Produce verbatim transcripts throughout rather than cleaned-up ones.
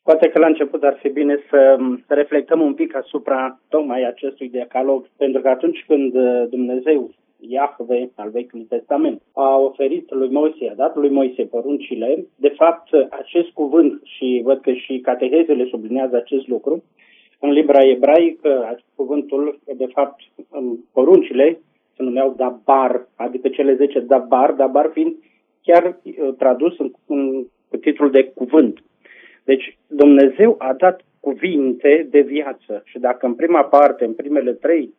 Poate că la început ar fi bine să, să reflectăm un pic asupra tocmai acestui decalog, pentru că atunci când Dumnezeu, Iahve al Vechiului Testament, a oferit lui Moise, a dat lui Moise poruncile, de fapt acest cuvânt, și văd că și catehezele sublinează acest lucru, în limba ebraică, cuvântul, de fapt, poruncile se numeau dabar, adică cele zece dabar, dabar fiind chiar tradus în, în titlul de cuvânt. Deci Dumnezeu a dat cuvinte de viață și dacă în prima parte, în primele trei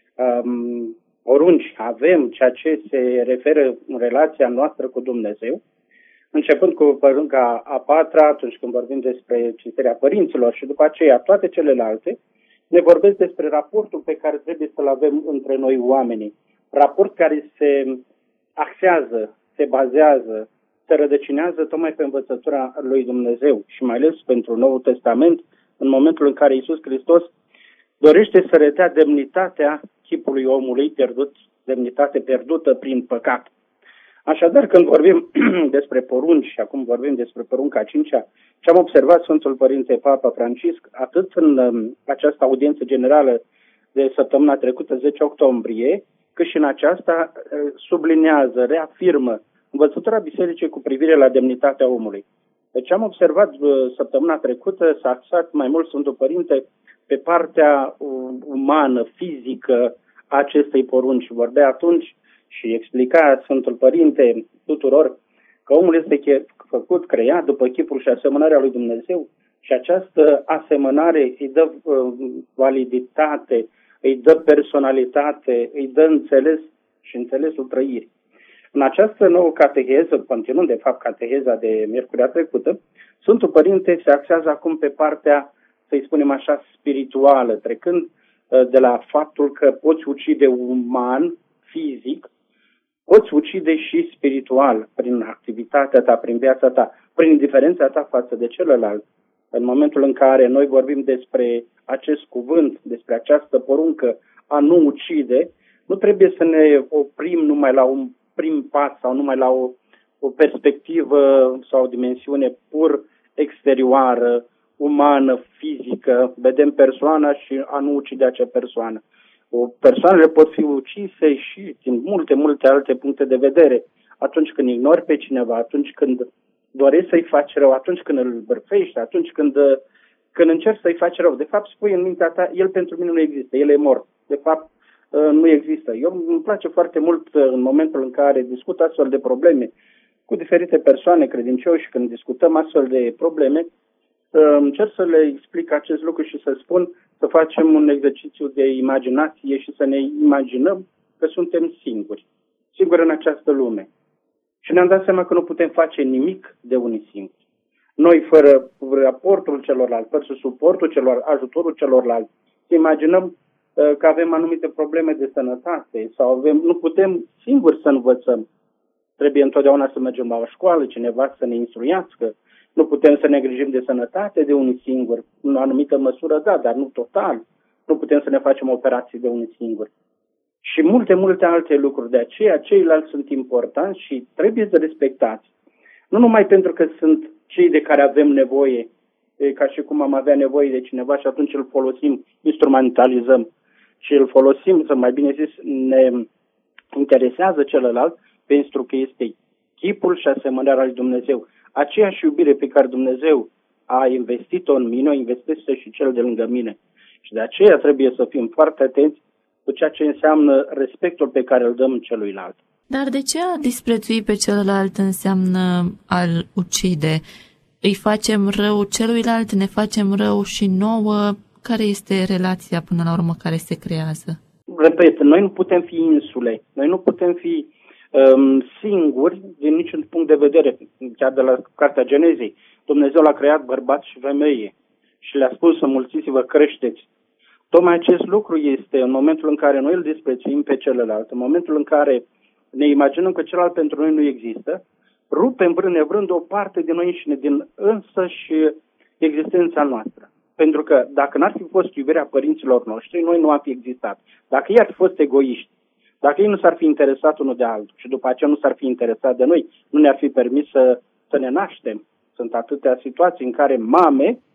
um, porunci avem ceea ce se referă în relația noastră cu Dumnezeu, începând cu porunca a patra, atunci când vorbim despre cinstirea părinților și după aceea toate celelalte, ne vorbesc despre raportul pe care trebuie să-l avem între noi oamenii. Raport care se axează, se bazează, se rădăcinează tocmai pe învățătura lui Dumnezeu și mai ales pentru Noul Testament, în momentul în care Iisus Hristos dorește să redea demnitatea chipului omului pierdut, demnitate pierdută prin păcat. Așadar, când vorbim despre porunci și acum vorbim despre porunca a cincea, ce am observat Sfântul Părinte Papa Francisc, atât în um, această audiență generală de săptămâna trecută, zece octombrie, cât și în aceasta uh, sublinează, reafirmă învățătura bisericii cu privire la demnitatea omului. Deci am observat uh, săptămâna trecută, s-a axat mai mult Sfântul Părinte pe partea uh, umană, fizică a acestei porunci. Vorbea atunci și explica Sfântul Părinte tuturor că omul este făcut, creat după chipul și asemănarea lui Dumnezeu și această asemănare îi dă uh, validitate, îi dă personalitate, îi dă înțeles și înțelesul trăirii. În această nouă cateheză, continuând de fapt cateheza de miercurea trecută, Sfântul Părinte se axează acum pe partea, să-i spunem așa, spirituală, trecând uh, de la faptul că poți ucide uman, fizic, poți ucide și spiritual, prin activitatea ta, prin viața ta, prin indiferența ta față de celălalt. În momentul în care noi vorbim despre acest cuvânt, despre această poruncă a nu ucide, nu trebuie să ne oprim numai la un prim pas sau numai la o, o perspectivă sau o dimensiune pur exterioară, umană, fizică, vedem persoana și a nu ucide acea persoană. O, persoanele pot fi ucise și din multe, multe alte puncte de vedere. Atunci când ignori pe cineva, atunci când dorești să-i faci rău, atunci când îl bârfești, atunci când, când încerci să-i faci rău. De fapt, spui în mintea ta, el pentru mine nu există, el e mort. De fapt, nu există. Eu îmi place foarte mult în momentul în care discut astfel de probleme cu diferite persoane credincioși, când discutăm astfel de probleme, încerc să le explic acest lucru și să spun să facem un exercițiu de imaginație și să ne imaginăm că suntem singuri, singuri în această lume. Și ne-am dat seama că nu putem face nimic de unii singuri. Noi, fără raportul celorlalți, fără suportul celor, ajutorul celorlalți, să imaginăm că avem anumite probleme de sănătate sau avem, nu putem singuri să învățăm. Trebuie întotdeauna să mergem la o școală, cineva să ne instruiască. Nu putem să ne îngrijim de sănătate de unii singuri, în o anumită măsură, da, dar nu total. Nu putem să ne facem operații de unii singuri. Și multe, multe alte lucruri. De aceea, ceilalți sunt importanți și trebuie să respectați. Nu numai pentru că sunt cei de care avem nevoie, ca și cum am avea nevoie de cineva și atunci îl folosim, instrumentalizăm și îl folosim, să mai bine zis, ne interesează celălalt pentru că este chipul și asemănarea lui Dumnezeu. Aceeași iubire pe care Dumnezeu a investit-o în mine, o investește și cel de lângă mine. Și de aceea trebuie să fim foarte atenți cu ceea ce înseamnă respectul pe care îl dăm celuilalt. Dar de ce a disprețui pe celălalt înseamnă a-l ucide? Îi facem rău celuilalt, ne facem rău și nouă? Care este relația până la urmă care se creează? Repet, noi nu putem fi insule, noi nu putem fi um, singuri din niciun punct de vedere, chiar de la Cartea Genezei. Dumnezeu l-a creat bărbat și femeie și le-a spus să mulțiți-vă, creșteți. Tocmai acest lucru este în momentul în care noi îl disprețuim pe celălalt, în momentul în care ne imaginăm că celălalt pentru noi nu există, rupem vrând nevrând o parte din noi înșine, din însăși existența noastră. Pentru că dacă n-ar fi fost iubirea părinților noștri, noi nu am fi existat. Dacă ei ar fi fost egoiști, dacă ei nu s-ar fi interesat unul de altul și după aceea nu s-ar fi interesat de noi, nu ne-ar fi permis să, să ne naștem. Sunt atâtea situații în care mame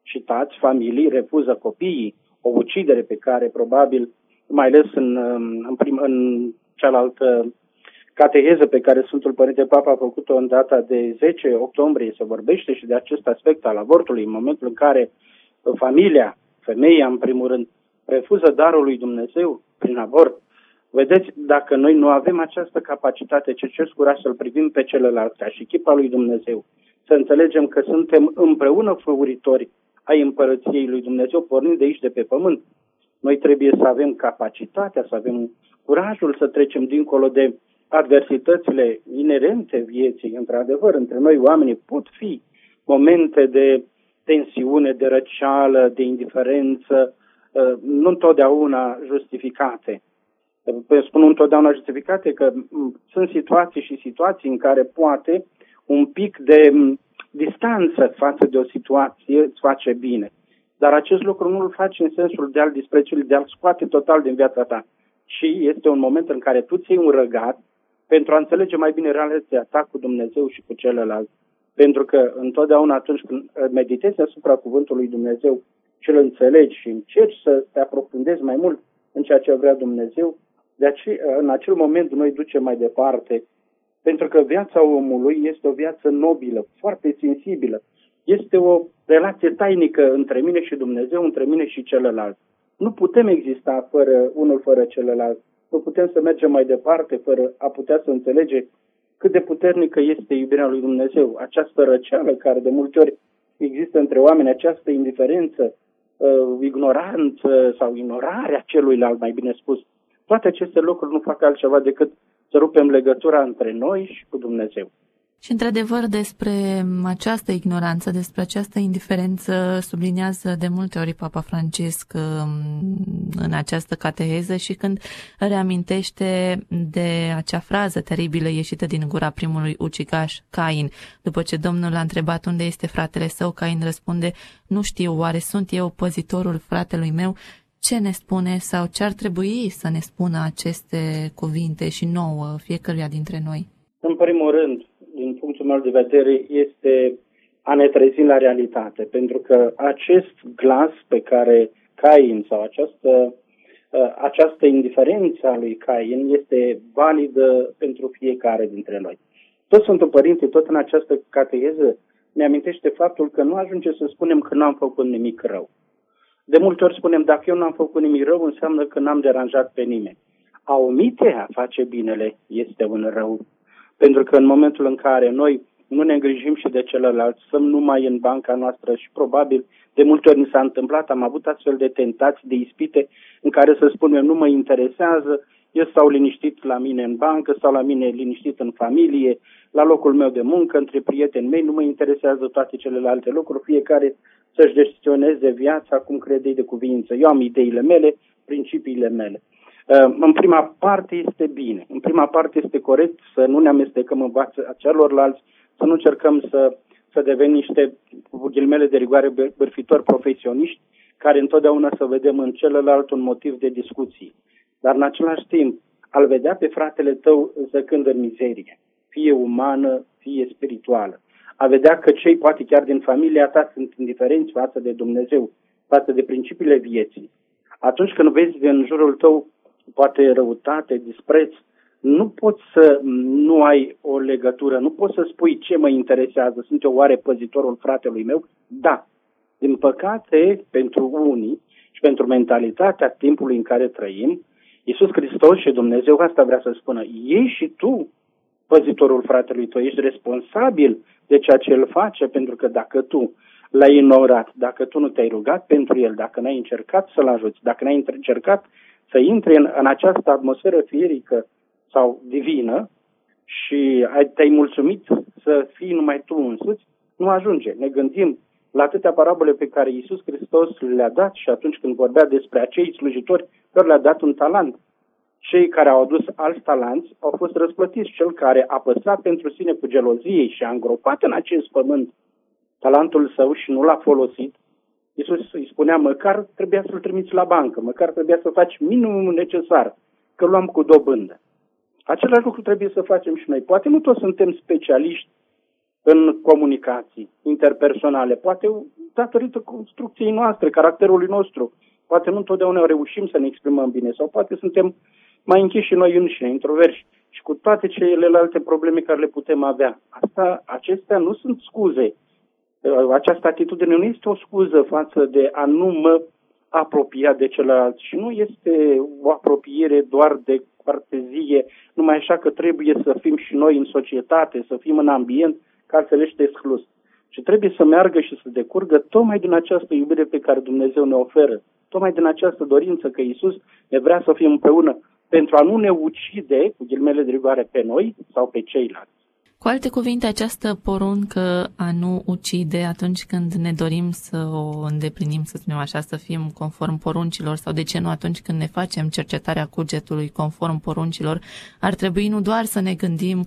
și tați, familii, refuză copiii, o ucidere pe care probabil, mai ales în, în, prim, în cealaltă cateheză pe care Sfântul Părinte Papa a făcut-o în data de zece octombrie, se vorbește și de acest aspect al avortului, în momentul în care familia, femeia în primul rând, refuză darul lui Dumnezeu prin avort. Vedeți, dacă noi nu avem această capacitate, ce cer curaj să-L privim pe celălalt ca și chipa lui Dumnezeu, să înțelegem că suntem împreună făuritori ai împărăției lui Dumnezeu, pornind de aici, de pe pământ. Noi trebuie să avem capacitatea, să avem curajul să trecem dincolo de adversitățile inerente vieții. Într-adevăr, între noi oamenii pot fi momente de tensiune, de răceală, de indiferență, nu întotdeauna justificate. Spun întotdeauna justificate că sunt situații și situații în care poate un pic de distanță față de o situație îți face bine. Dar acest lucru nu îl faci în sensul de a-l disprețui, de a-l scoate total din viața ta. Și este un moment în care tu ți iei un răgat pentru a înțelege mai bine relația ta cu Dumnezeu și cu celălalt. Pentru că întotdeauna atunci când meditezi asupra cuvântului lui Dumnezeu și îl înțelegi și încerci să te aprofundezi mai mult în ceea ce vrea Dumnezeu, de aceea, în acel moment noi ducem mai departe, pentru că viața omului este o viață nobilă, foarte sensibilă. Este o relație tainică între mine și Dumnezeu, între mine și celălalt. Nu putem exista fără unul fără celălalt. Nu putem să mergem mai departe fără a putea să înțelege cât de puternică este iubirea lui Dumnezeu. Această răceală care de multe ori există între oameni, această indiferență, uh, ignoranță sau ignorarea celuilalt, mai bine spus. Toate aceste lucruri nu fac altceva decât să rupem legătura între noi și cu Dumnezeu. Și într-adevăr despre această ignoranță, despre această indiferență subliniază de multe ori Papa Francisc în această cateheză și când reamintește de acea frază teribilă ieșită din gura primului ucigaș, Cain. După ce Domnul l-a întrebat unde este fratele său, Cain răspunde: nu știu, oare sunt eu păzitorul fratelui meu? Ce ne spune sau ce ar trebui să ne spună aceste cuvinte și nouă, fiecăruia dintre noi? În primul rând, din punctul meu de vedere, este a ne trezi la realitate, pentru că acest glas pe care Cain sau această, această indiferență a lui Cain este validă pentru fiecare dintre noi. Tot Sfântul Părinte, tot în această cateheză, ne amintește faptul că nu ajunge să spunem că n-am făcut nimic rău. De multe ori spunem, dacă eu n-am făcut nimic rău, înseamnă că n-am deranjat pe nimeni. A omite a face binele este un rău. Pentru că în momentul în care noi nu ne îngrijim și de celălalt, stăm numai în banca noastră și probabil de multe ori ni s-a întâmplat, am avut astfel de tentații, de ispite în care să spunem nu mă interesează, eu stau liniștit la mine în bancă, stau la mine liniștit în familie, la locul meu de muncă, între prieteni mei, nu mă interesează toate celelalte lucruri, fiecare să-și gestioneze viața cum crede de cuvință. Eu am ideile mele, principiile mele. În prima parte este bine, în prima parte este corect să nu ne amestecăm în fața celorlalți, să nu încercăm să, să devenim niște, cu ghilimele de rigoare, bârfitori profesioniști, care întotdeauna să vedem în celălalt un motiv de discuții. Dar în același timp, al vedea pe fratele tău zăcând în mizerie, fie umană, fie spirituală, a vedea că cei poate chiar din familia ta sunt indiferenți față de Dumnezeu, față de principiile vieții. Atunci când vezi în jurul tău poate răutate, dispreț, nu poți să nu ai o legătură, nu poți să spui ce mă interesează, sunt eu oare păzitorul fratelui meu? Da. Din păcate, pentru unii și pentru mentalitatea timpului în care trăim, Iisus Hristos și Dumnezeu asta vrea să spună, ei și tu, păzitorul fratelui tău, ești responsabil de ceea ce el face, pentru că dacă tu l-ai ignorat, dacă tu nu te-ai rugat pentru el, dacă n-ai încercat să-l ajuți, dacă n-ai încercat să intri în, în această atmosferă fierică sau divină și ai, te-ai mulțumit să fii numai tu însuți, nu ajunge. Ne gândim la atâtea parabole pe care Iisus Hristos le-a dat și atunci când vorbea despre acei slujitori, lor le-a dat un talent. Cei care au adus alți talanți au fost răsplătiți. Cel care a păstrat pentru sine cu gelozie și a îngropat în acest pământ talentul său și nu l-a folosit, Iisus îi spunea, măcar trebuia să-l trimiți la bancă, măcar trebuia să faci minimumul necesar, că luam cu dobândă. Același lucru trebuie să facem și noi. Poate nu toți suntem specialiști în comunicații interpersonale, poate datorită construcției noastre, caracterului nostru. Poate nu întotdeauna reușim să ne exprimăm bine sau poate suntem mai închiși și noi înșine, introverși și cu toate celelalte probleme care le putem avea. Asta, acestea nu sunt scuze. Această atitudine nu este o scuză față de a nu mă apropia de celălalt și nu este o apropiere doar de cortezie, numai așa că trebuie să fim și noi în societate, să fim în ambient, ca altfel ești exclus. Și trebuie să meargă și să decurgă tocmai din această iubire pe care Dumnezeu ne oferă, tocmai din această dorință că Iisus ne vrea să fim împreună pentru a nu ne ucide, cu ghilimele de rigoare, pe noi sau pe ceilalți. Cu alte cuvinte, această poruncă a nu ucide atunci când ne dorim să o îndeplinim, să spunem așa, să fim conform poruncilor sau de ce nu atunci când ne facem cercetarea cugetului conform poruncilor, ar trebui nu doar să ne gândim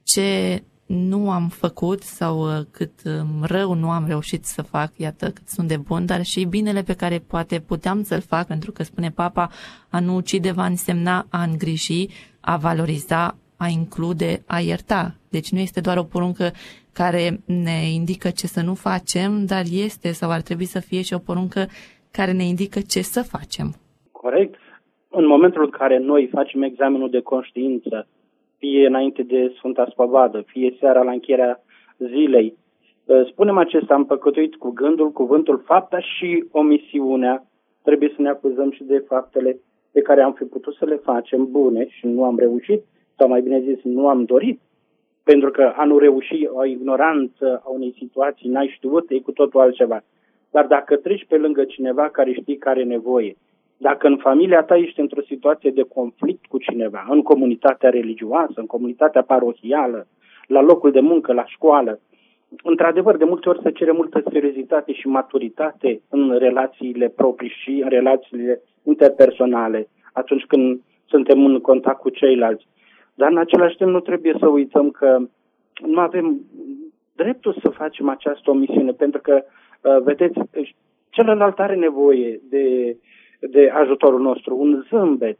ce nu am făcut sau cât rău nu am reușit să fac, iată cât sunt de bun, dar și binele pe care poate puteam să-l fac, pentru că spune Papa, a nu ucide va însemna a îngriji, a valoriza, a include, a ierta. Deci nu este doar o poruncă care ne indică ce să nu facem, dar este sau ar trebui să fie și o poruncă care ne indică ce să facem. Corect. În momentul în care noi facem examenul de conștiință, fie înainte de Sfânta Spăvadă, fie seara la încheierea zilei, spunem acesta, am păcătuit cu gândul, cuvântul, fapta și omisiunea. Trebuie să ne acuzăm și de faptele pe care am fi putut să le facem bune și nu am reușit, sau mai bine zis, nu am dorit. Pentru că a nu reuși o ignoranță a unei situații, n-ai știut, e cu totul altceva. Dar dacă treci pe lângă cineva care știi care are nevoie, dacă în familia ta ești într-o situație de conflict cu cineva, în comunitatea religioasă, în comunitatea parohială, la locul de muncă, la școală, într-adevăr, de multe ori se cere multă seriozitate și maturitate în relațiile proprii și în relațiile interpersonale, atunci când suntem în contact cu ceilalți. Dar în același timp nu trebuie să uităm că nu avem dreptul să facem această omisiune, pentru că, vedeți, celălalt are nevoie de, de ajutorul nostru. Un zâmbet,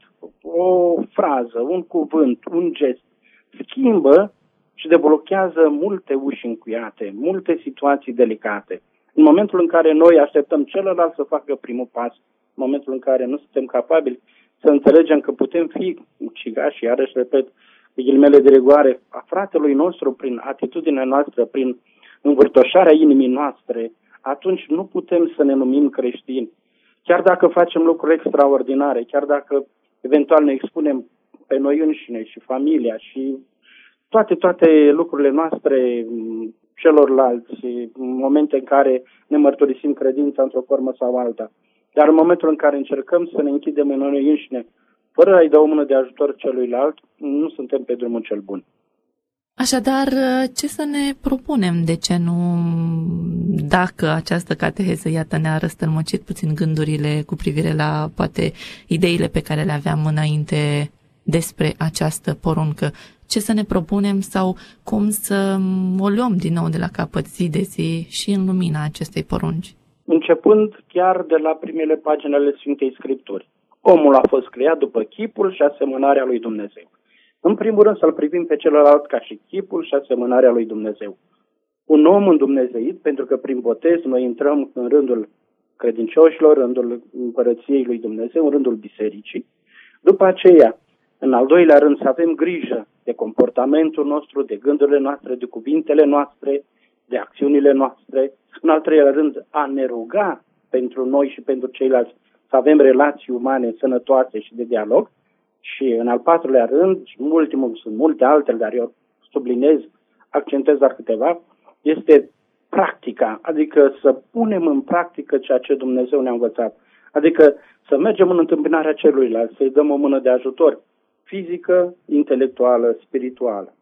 o frază, un cuvânt, un gest schimbă și deblochează multe uși încuiate, multe situații delicate. În momentul în care noi așteptăm celălalt să facă primul pas, în momentul în care nu suntem capabili să înțelegem că putem fi ucigași, iarăși repet, pe ghilimele de rigoare, a fratelui nostru prin atitudinea noastră, prin învârtoșarea inimii noastre, atunci nu putem să ne numim creștini. Chiar dacă facem lucruri extraordinare, chiar dacă eventual ne expunem pe noi înșine și familia și toate, toate lucrurile noastre celorlalți, în momente în care ne mărturisim credința într-o formă sau alta. Dar în momentul în care încercăm să ne închidem în noi înșine, fără a-i da o mână de ajutor celuilalt, nu suntem pe drumul cel bun. Așadar, ce să ne propunem? De ce nu, dacă această cateheză, iată, ne-a răstălmăcit puțin gândurile cu privire la, poate, ideile pe care le aveam înainte despre această poruncă, ce să ne propunem sau cum să o luăm din nou de la capăt zi de zi și în lumina acestei porunci? Începând chiar de la primele pagini ale Sfintei Scripturi. Omul a fost creat după chipul și asemănarea lui Dumnezeu. În primul rând să-l privim pe celălalt ca și chipul și asemănarea lui Dumnezeu. Un om îndumnezeit, pentru că prin botez noi intrăm în rândul credincioșilor, în rândul împărăției lui Dumnezeu, în rândul bisericii. După aceea, în al doilea rând, să avem grijă de comportamentul nostru, de gândurile noastre, de cuvintele noastre, de acțiunile noastre. În al treilea rând, a ne ruga pentru noi și pentru ceilalți, să avem relații umane sănătoase și de dialog. Și în al patrulea rând, și ultimul, sunt multe altele, dar eu subliniez, accentuez doar câteva, este practica, adică să punem în practică ceea ce Dumnezeu ne-a învățat. Adică să mergem în întâmpinarea celuilalt, să-i dăm o mână de ajutor, fizică, intelectuală, spirituală.